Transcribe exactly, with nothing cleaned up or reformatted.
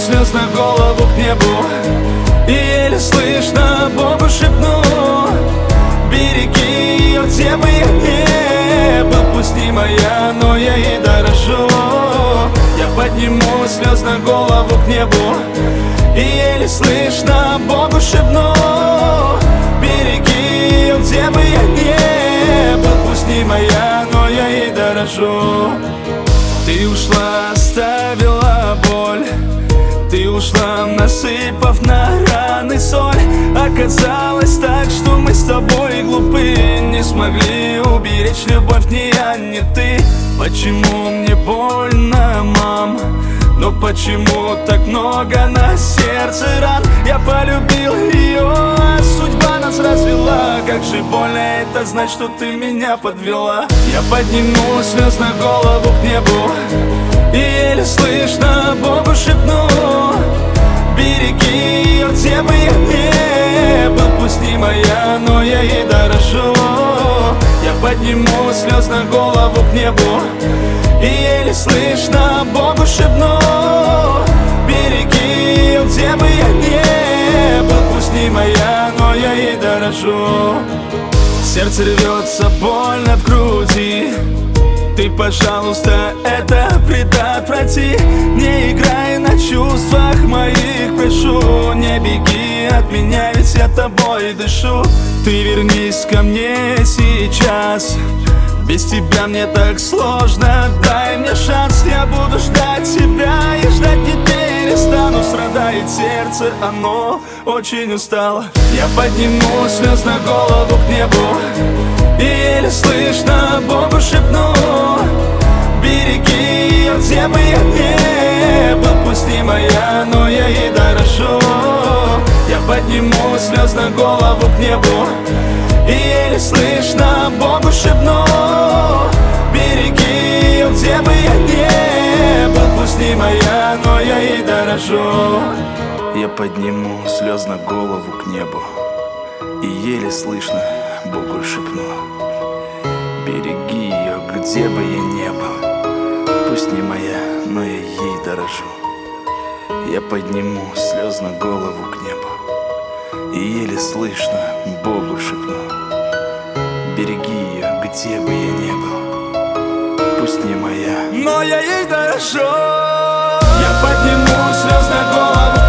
слез на голову к небу и еле слышно Богу шепну: береги ее, где бы я не был. Пусть не моя, но я ей дорожу. Я подниму слез на голову к небу и еле слышно Богу шепну: береги ее, где бы я не был. Пусть не моя, но я ей дорожу. Ты ушла, оставила боль. Ты ушла, насыпав на раны соль. Оказалось так, что мы с тобой глупы, не смогли уберечь любовь ни я, ни ты. Почему мне больно, мам? Но почему так много на сердце ран? Я полюбил ее, а судьба нас развела. Как же больно это знать, что ты меня подвела. Я подниму слез на голову к небу и еле слышно Богу шепну: береги ее, где бы я не был. Пусть не моя, но я ей дорожу. Я подниму слез на голову к небу и еле слышно Богу шепну: береги ее, где бы я не был. Пусть не моя, но я ей дорожу. Сердце рвется больно в груди. Ты, пожалуйста, это предотврати. Не играй на чувствах моих, прошу. Не беги от меня, ведь я тобой дышу. Ты вернись ко мне сейчас. Без тебя мне так сложно, дай мне шанс. Я буду ждать тебя и ждать не перестану. Страдает сердце, оно очень устало. Я подниму слез на голову к небу и еле слышно Богу шепну: береги ее, где бы я не был. Пусть не моя, но я ей дорожу. Я подниму слез на голову к небу и еле слышно Богу шепну: береги ее, где бы я не был. Пусть не моя, но я ей дорожу. Я подниму слез на голову к небу и еле слышно Богу шепну: береги ее, где бы я не был. Пусть не моя, но я ей дорожу. Я подниму слез на голову к небу и еле слышно Богу шепну: береги ее, где бы я не был. Пусть не моя, но я ей дорожу. Я подниму слез на голову